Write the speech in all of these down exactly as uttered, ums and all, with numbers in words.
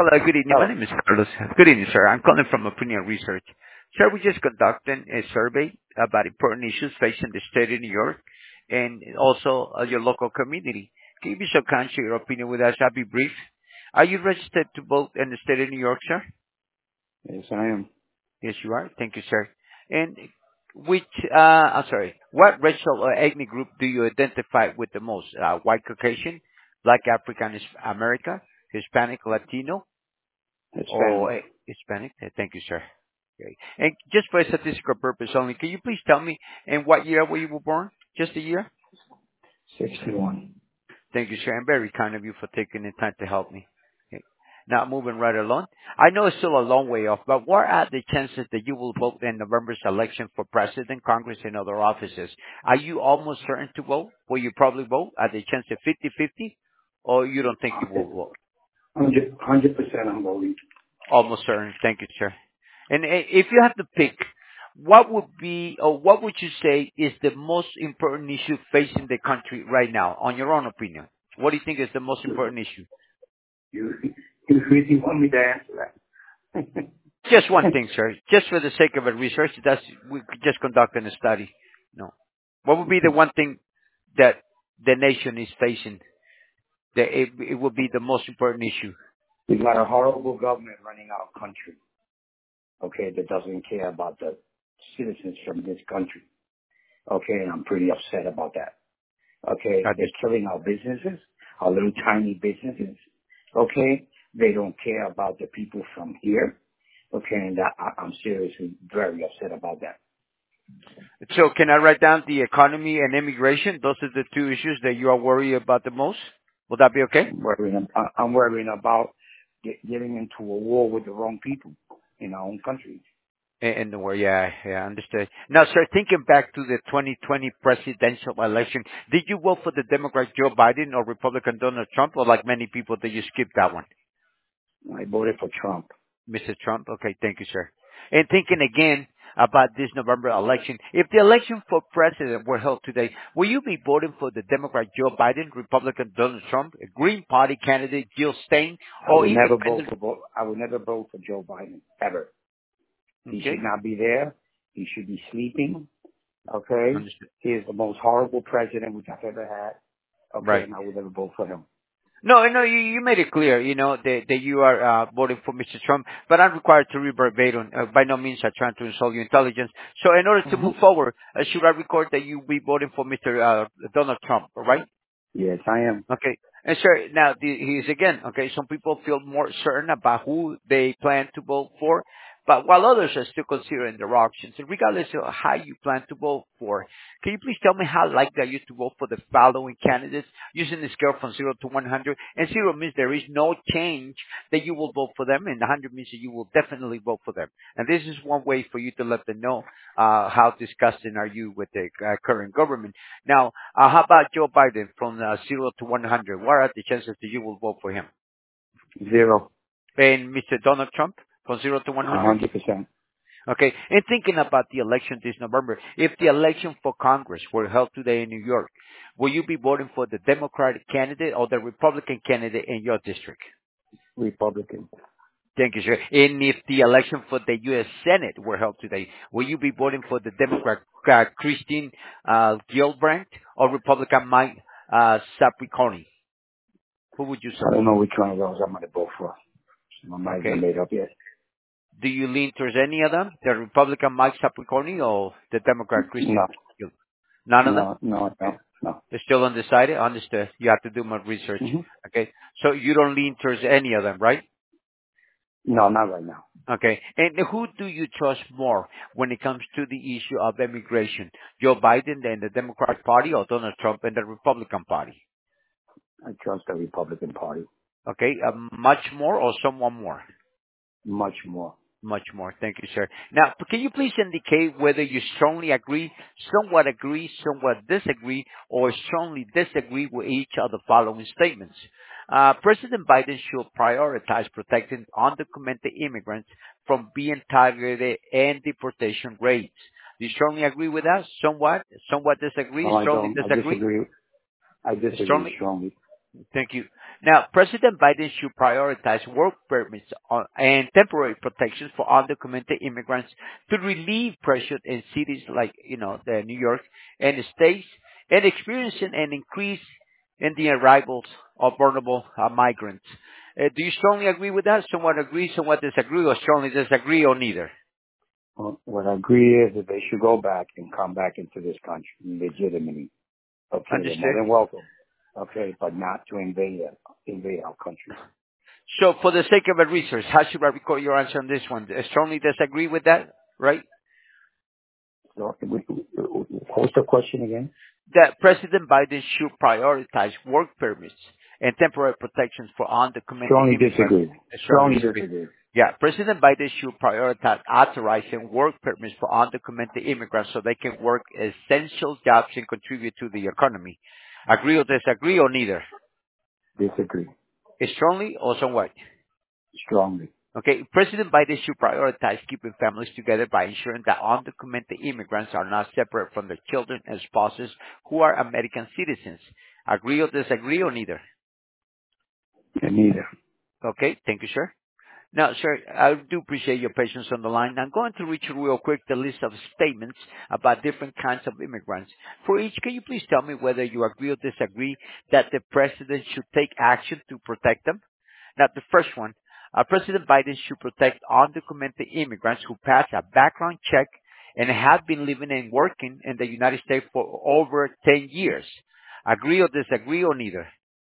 Hello, good evening. My Oh, name is Carlos. Good evening, sir. I'm calling from Opinion Research. Sir, we just conducted a survey about important issues facing the state of New York and also uh, your local community. Can you be so kind to share your opinion with us? I'll be brief. Are you registered to vote in the state of New York, sir? yes, I am. Yes, you are. Thank you, sir. And which, uh, I'm sorry, what racial or ethnic group do you identify with the most? Uh, white Caucasian, Black African American, Hispanic Latino, Hispanic. or uh, Hispanic? Uh, Thank you, sir. Okay. And just for a statistical purpose only, can you please tell me in what year were you were born? Just a year? sixty-one. Thank you, sir. I'm very kind of you for taking the time to help me. Okay. Now, moving right along. I know it's still a long way off, but what are the chances that you will vote in November's election for president, Congress, and other offices? Are you almost certain to vote? Will you probably vote? Are the chances fifty-fifty? Or you don't think you will vote? one hundred percent I'm voting. Almost certain. Thank you, sir. And i- if you have to pick, what would be, or what would you say is the most important issue facing the country right now, on your own opinion? What do you think is the most important issue? You, you really want me to answer that? Just one thing, sir. Just for the sake of a research, that's we could just conducting a study. No. What would be the one thing that the nation is facing that it, it would be the most important issue? We got a horrible government running our country, okay, that doesn't care about the citizens from this country, okay, and I'm pretty upset about that, okay. I They're just, killing our businesses, our little tiny businesses, okay. They don't care about the people from here, okay, and that, I, I'm seriously very upset about that. so can I write down the economy and immigration? Those are the two issues that you are worried about the most. Will that be okay? I'm worrying, ab- I'm worrying about get, getting into a war with the wrong people in our own country. In in the war, yeah, yeah, understood. Now, sir, thinking back to the twenty twenty presidential election, did you vote for the Democrat Joe Biden or Republican Donald Trump, or like many people, did you skip that one? I voted for Trump. Mister Trump? Okay, thank you, sir. And thinking again about this November election, if the election for president were held today, will you be voting for the Democrat Joe Biden, Republican Donald Trump, a Green Party candidate Jill Stein, I or would never vote independent? for vote. I would never vote for Joe Biden ever. He Okay, should not be there. He should be sleeping. Okay. understood. He is the most horrible president which I've ever had. Okay, Right. and I would never vote for him. No, no, you, you made it clear, you know, that, that you are uh, voting for Mister Trump, but I'm required to read verbatim. Uh, by no means I'm trying to insult your intelligence. So in order to hmm move forward, uh, should I record that you be voting for Mister Uh, Donald Trump, all right? Yes, I am. Okay. And sir, now the, he's again, okay, some people feel more certain about who they plan to vote for, but while others are still considering their options, and regardless of how you plan to vote for, can you please tell me how likely are you to vote for the following candidates using the scale from zero to one hundred? And zero means there is no change that you will vote for them, and one hundred means that you will definitely vote for them. And this is one way for you to let them know uh, how disgusting are you with the uh, current government. Now, uh, how about Joe Biden from uh, zero to one hundred? What are the chances that you will vote for him? Zero. And Mister Donald Trump from zero to A one hundred? hundred percent. Okay. And thinking about the election this November, if the election for Congress were held today in New York, will you be voting for the Democratic candidate or the Republican candidate in your district? Republican. Thank you, sir. And if the election for the U S. Senate were held today, will you be voting for the Democrat uh, Christine uh, Gillibrand or Republican Mike uh, Sapriconi? Who would you I don't support? know which one of those I'm going to vote for. My mind's not Okay. made up yet. Do you lean towards any of them? The Republican Mike Sapriconi or the Democrat No, Christine Gil? None of them? no, no, Okay. no, no. They're still undecided? Understood. You have to do more research. hmm Okay. So you don't lean towards any of them, right? No, not right now. Okay. And who do you trust more when it comes to the issue of immigration? Joe Biden and the Democratic Party or Donald Trump and the Republican Party? I trust the Republican Party Okay. Uh, much more or somewhat more? much more. Much more. Thank you, sir. Now, can you please indicate whether you strongly agree, somewhat agree, somewhat disagree, or strongly disagree with each of the following statements? Uh, President Biden should prioritize protecting undocumented immigrants from being targeted and deportation rates. Do you strongly agree with that? Somewhat? Somewhat disagree? No, I Strongly don't. I disagree? disagree. I disagree Strongly? strongly. Thank you. Now, President Biden should prioritize work permits on, and temporary protections for undocumented immigrants to relieve pressure in cities like, you know, the New York and the states, and experiencing an increase in the arrivals of vulnerable uh, migrants. Uh, do you strongly agree with that? Somewhat agree, somewhat disagree, or strongly disagree, or neither? Well, what I agree is that they should go back and come back into this country legitimately. Okay, they're more Understood. than welcome. Okay, but not to invade uh, invade our country. So for the sake of a research, how should I record your answer on this one? Uh, Strongly disagree with that, right? So, we- we- what's the question again? That President Biden should prioritize work permits and temporary protections for undocumented Strongly immigrants. disagree. Uh, Strongly Strongly disagree. disagree. Yeah, President Biden should prioritize authorizing work permits for undocumented immigrants so they can work essential jobs and contribute to the economy. Agree or disagree, or neither? Disagree. Strongly or somewhat? Strongly. Okay, President Biden should prioritize keeping families together by ensuring that undocumented immigrants are not separate from their children and spouses who are American citizens. Agree or disagree, or neither? And neither. Okay, thank you, sir. Now, sir, I do appreciate your patience on the line. I'm going to read you real quick the list of statements about different kinds of immigrants. For each, can you please tell me whether you agree or disagree that the president should take action to protect them? Now, the first one, uh, President Biden should protect undocumented immigrants who pass a background check and have been living and working in the United States for over ten years. Agree or disagree, or neither?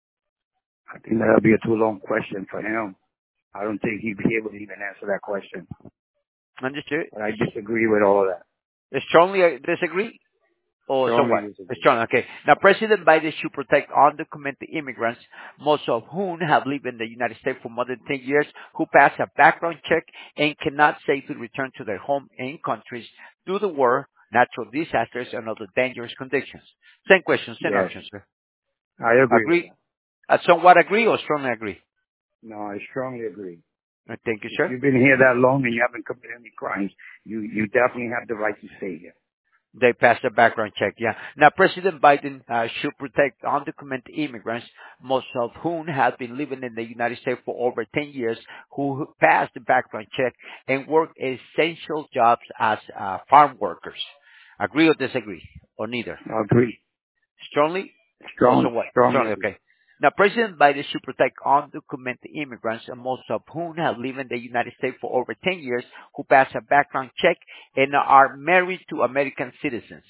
I think that'll be a too long question for him. I don't think he'd be able to even answer that question. Understood? But I disagree with all of that. Strongly uh, disagree? Or Strongly somewhat? disagree. Strong, okay. Now, President Biden should protect undocumented immigrants, most of whom have lived in the United States for more than ten years, who pass a background check and cannot safely return to their home and countries due to war, natural disasters, and other dangerous conditions. Same question, same Yes, option, sir. I agree with Agree? that. Uh, somewhat agree or strongly agree? No, I strongly agree. Uh, Thank you, If sir. you've been here that long and you haven't committed any crimes, you, you definitely have the right to stay here. They passed a background check, yeah. Now, President Biden uh, should protect undocumented immigrants, most of whom have been living in the United States for over ten years, who passed the background check and work essential jobs as uh, farm workers. Agree or disagree? Or neither? I agree. Strongly? Or Strong, somewhat? strongly Strongly, agree. okay. Now, President Biden should protect undocumented immigrants, and most of whom have lived in the United States for over ten years, who pass a background check and are married to American citizens.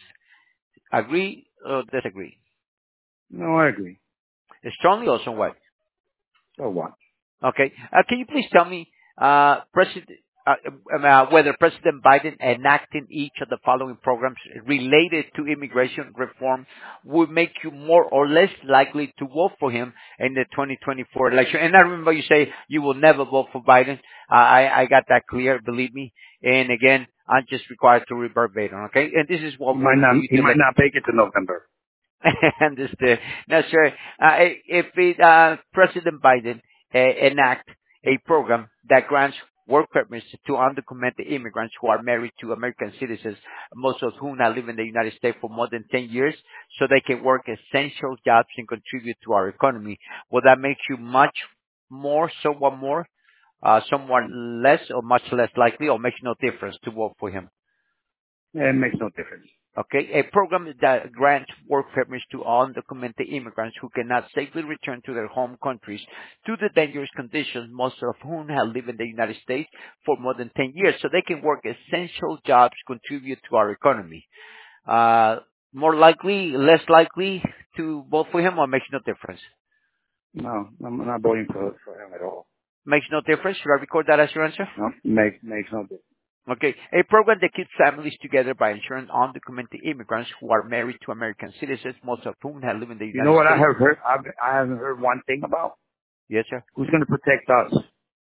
Agree or disagree? No, I agree. Strongly or somewhat? So what? Okay. Uh, can you please tell me, uh, President, uh, um, uh, whether President Biden enacting each of the following programs related to immigration reform would make you more or less likely to vote for him in the twenty twenty-four election? And I remember you say you will never vote for Biden. Uh, I, I got that clear, believe me. And again, I'm just required to read verbatim, okay? And this is He what might we'll not, need he to might let. not make it to November. Understood. Now, sir, uh, if it, uh, President Biden uh, enact a program that grants work permits to undocumented immigrants who are married to American citizens, most of whom have lived in the United States for more than ten years, so they can work essential jobs and contribute to our economy, will that make you much more, somewhat more, uh, somewhat less, or much less likely, or makes no difference to vote for him? Yeah, it makes no difference. Okay, a program that grants work permits to undocumented immigrants who cannot safely return to their home countries due to dangerous conditions, most of whom have lived in the United States for more than ten years, so they can work essential jobs, contribute to our economy. Uh, more likely, less likely to vote for him, or makes no difference? No, I'm not voting for, for him at all. Makes no difference. Should I record that as your answer? No, makes, makes no difference. Okay. A program that keeps families together by ensuring undocumented immigrants who are married to American citizens, most of whom have lived in the You know United what I States. have heard? I've, I haven't heard one thing about? Yes, sir. Who's going to protect us?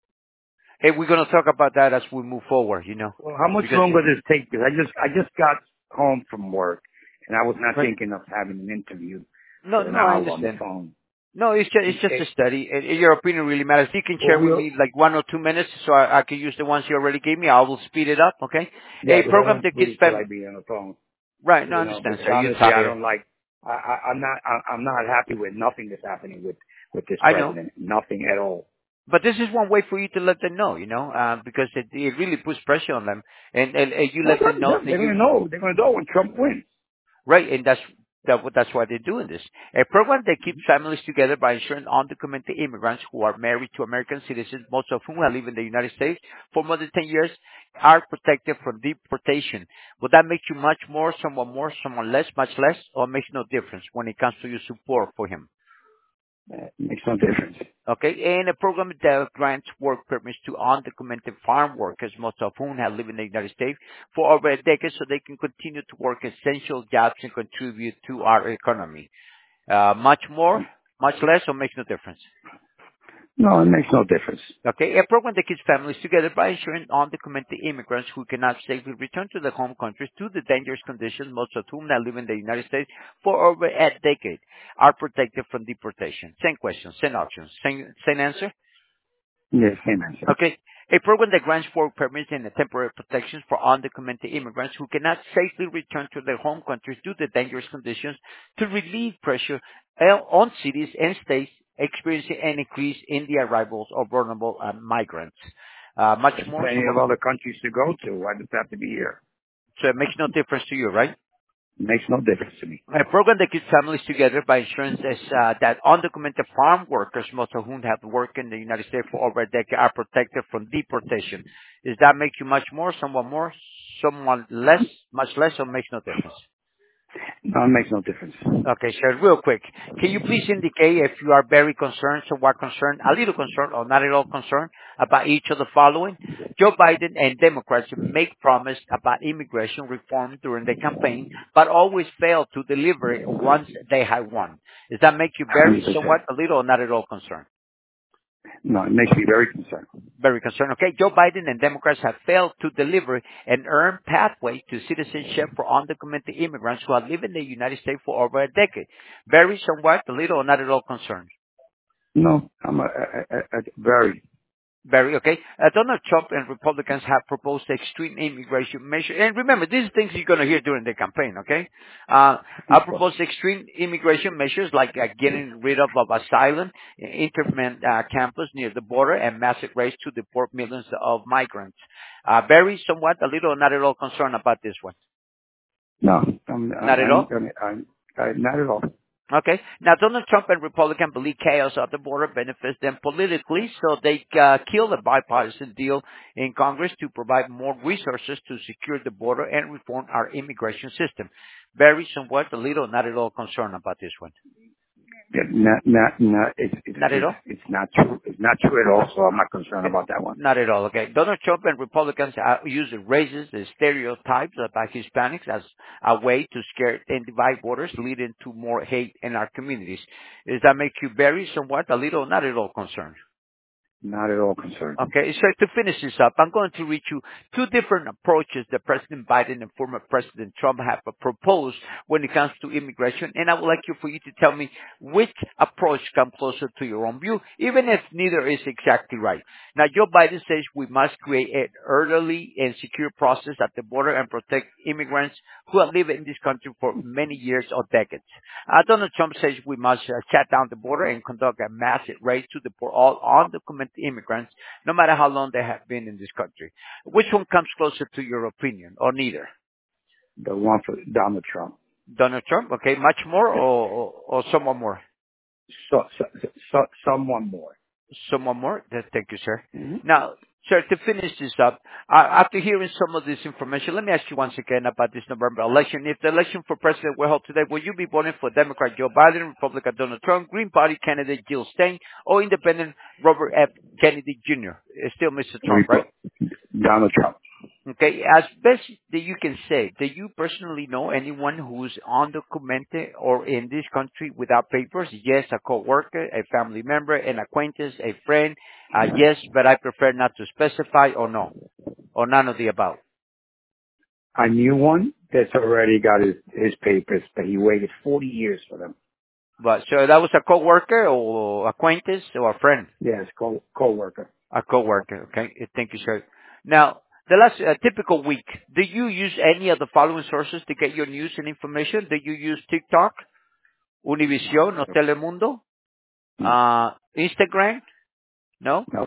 Hey, we're going to talk about that as we move forward, you know. Well, how much Because, longer does this take? Because I just, I just got home from work and I was not right. thinking of having an interview No, for an no, I hour on the understand. phone. No, it's just, it's just Okay. a study. And and your opinion really matters. You can Well, share with we'll, me like one or two minutes so I, I can use the ones you already gave me. I will speed it up, okay? yeah, A because I program don't that gives really feel fam- like being on the phone. right, no, I You know, understand, because sir. You're honestly, I tired. don't like. I, I, I'm not. I, I'm not happy with nothing that's happening with with this I know. president. Nothing at all. But this is one way for you to let them know, you know, uh, because it, it really puts pressure on them, and, and, and you Well, let them know they're that going you to know. They're going to know when Trump wins. right, and that's that, that's why they're doing this. A program that keeps families together by ensuring undocumented immigrants who are married to American citizens, most of whom have lived in the United States for more than ten years, are protected from deportation. Would that make you much more, someone more, someone less, much less, or makes no difference when it comes to your support for him? Uh, makes no difference. Okay, and a program that grants work permits to undocumented farm workers, most of whom have lived in the United States for over a decade, so they can continue to work essential jobs and contribute to our economy. Uh, much more, much less, or makes no difference. No, it makes no difference. Okay, a program that keeps families together by ensuring undocumented immigrants who cannot safely return to their home countries due to dangerous conditions, most of whom now live in the United States for over a decade, are protected from deportation. Same question, same options, same, same answer? Yes, same answer. Okay. A program that grants work permits and temporary protections for undocumented immigrants who cannot safely return to their home countries due to dangerous conditions to relieve pressure on cities and states experiencing an increase in the arrivals of vulnerable uh, migrants. Uh, much There's more, plenty some, of other countries to go to. Why does it have to be here? so it makes no difference to you, right? Makes no difference to me. A program that keeps families together by ensuring this, uh, that undocumented farm workers, most of whom have worked in the United States for over a decade, are protected from deportation. Does that make you much more, someone more, someone less, much less, or makes no difference? No, it makes no difference. Okay, sir, real quick. Can you please indicate if you are very concerned, somewhat concerned, a little concerned, or not at all concerned about each of the following? Joe Biden and Democrats make promise about immigration reform during the campaign, but always fail to deliver it once they have won. Does that make you very, one hundred percent. somewhat, a little, or not at all concerned? No, it makes me very concerned. Very concerned. Okay, Joe Biden and Democrats have failed to deliver an earned pathway to citizenship for undocumented immigrants who have lived in the United States for over a decade. Very, somewhat, a little, or not at all concerned. No, I'm a, a, a, a very. Very okay. Uh, Donald Trump and Republicans have proposed extreme immigration measures. And remember, these are things you're going to hear during the campaign, okay? Uh, I proposed extreme immigration measures like uh, getting rid of, of asylum, interment uh, campus near the border, and massive raids to deport millions of migrants. Uh, very somewhat, a little, not at all concerned about this one. No, I'm, Not at I'm, all? I'm, I'm, I'm not at all. Okay. Now, Donald Trump and Republicans believe chaos at the border benefits them politically, so they uh, killed a bipartisan deal in Congress to provide more resources to secure the border and reform our immigration system. Very somewhat, a little, not at all concerned about this one. Yeah, Not, not, not, it's, it's, Not at it's, all? it's not true. It's not true at all, so I'm not concerned Okay. about that one. Not at all. Okay. Donald Trump and Republicans uh, use the races and stereotypes about Hispanics as a way to scare and divide voters, leading to more hate in our communities. Does that make you very somewhat, a little, not at all concerned? Not at all concerned. Okay, so to finish this up, I'm going to read you two different approaches that President Biden and former President Trump have proposed when it comes to immigration, and I would like you for you to tell me which approach comes closer to your own view, even if neither is exactly right. Now, Joe Biden says we must create an orderly and secure process at the border and protect immigrants who have lived in this country for many years or decades. Uh, Donald Trump says we must uh, shut down the border and conduct a massive raid to deport all undocumented immigrants, no matter how long they have been in this country. Which one comes closer to your opinion, or neither? The one for Donald Trump. Donald Trump, okay, much more, Yes. or, or, or someone more? So, so, so, someone more. Someone more? Th- Thank you, sir. Mm-hmm. Now, sir, to finish this up, uh, after hearing some of this information, let me ask you once again about this November election. If the election for president were held today, will you be voting for Democrat Joe Biden, Republican Donald Trump, Green Party candidate Jill Stein, or Independent Robert F. Kennedy Junior? It's still Mister Trump, right? Donald Trump. Okay, as best that you can say, do you personally know anyone who's undocumented or in this country without papers? Yes, a coworker, a family member, an acquaintance, a friend. Uh, yes, but I prefer not to specify, or no, or none of the above. I knew one that's already got his, his papers, but he waited forty years for them. But so that was a coworker or acquaintance or a friend? Yes, co co-worker. A coworker. Okay, thank you, sir. Now, the last uh, typical week, do you use any of the following sources to get your news and information? Do you use TikTok, No, Univision, or Telemundo? Uh, Instagram? No. Nope.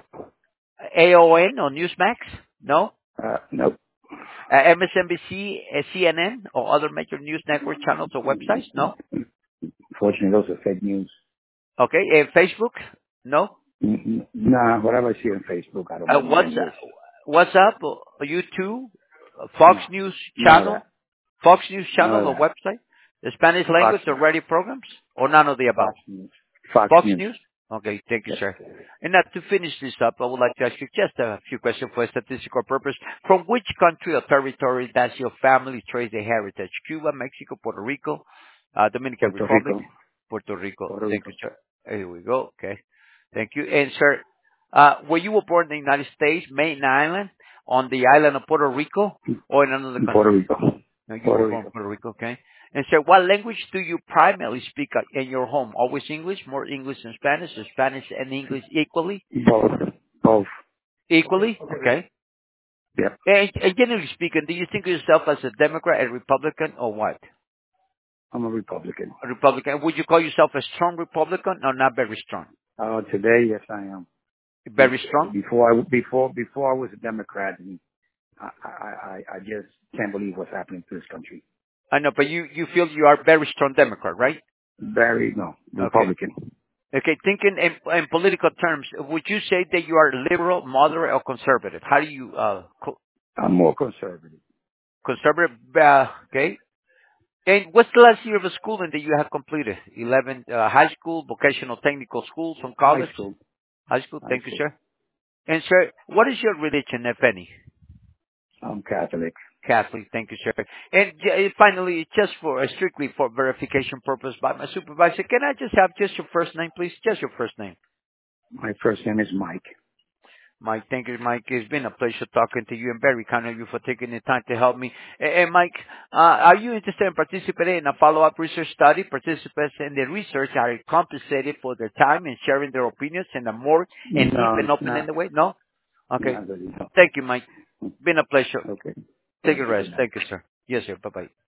A O N or Newsmax? No. Uh, nope. Uh, M S N B C, uh, C N N, or other major news network channels or websites? No. Fortunately, those are fake news. Okay. Uh, Facebook? No. Mm-mm. Nah, whatever I see on Facebook, I don't Uh, believe what's any of it. WhatsApp? Or YouTube? Uh, Fox No, News none of channel? that. Fox News None channel of or that. website? The Spanish Fox language or News. radio programs? Or none of the above? Fox News. Fox Fox News. News? Okay, thank you, Yes. sir. And now to finish this up, I would like to ask you just a few questions for statistical purpose. From which country or territory does your family trace their heritage? Cuba, Mexico, Puerto Rico, uh, Dominican Puerto Republic, Rico. Puerto Rico. Puerto Thank Rico. you, sir. Here we go. Okay. Thank you. And sir, uh, were you were born in the United States, Main Island, on the island of Puerto Rico, or in another Puerto country? Rico. No, you were Puerto born in Rico. Puerto Rico, okay. And so what language do you primarily speak uh, in your home? Always English, more English than Spanish, or Spanish and English equally? Both. Both. Equally? Okay. Yep. And, and generally speaking, do you think of yourself as a Democrat, a Republican, or what? I'm a Republican. A Republican. Would you call yourself a strong Republican or not very strong? Uh, today, yes, I am. Very strong? Before I, before, before I was a Democrat, and I, I, I, I just can't believe what's happening to this country. I know, but you, you feel you are a very strong Democrat, right? Very, no, Okay. Republican. Okay, thinking in, in political terms, would you say that you are liberal, moderate, or conservative? How do you, uh, co- I'm more conservative. conservative, uh, okay? And what's the last year of schooling that you have completed? eleven, uh, high school, vocational technical school, some High college? school. High school, High thank you, school. sir. And sir, what is your religion, if any? I'm Catholic. Catholic, thank you, sir. And j- finally, just for, uh, strictly for verification purpose by my supervisor, can I just have just your first name, please? Just your first name. My first name is Mike. Mike, thank you, Mike. It's been a pleasure talking to you and very kind of you for taking the time to help me. And, and Mike, uh, are you interested in participating in a follow-up research study? Participants in the research are compensated for their time and sharing their opinions in a more and deep No, and open-ended not, way? No? Okay. not really. No. Thank you, Mike. Been a pleasure. Okay. Take a Thank you. rest. Good night. Thank you, sir. Yes, sir. Bye-bye.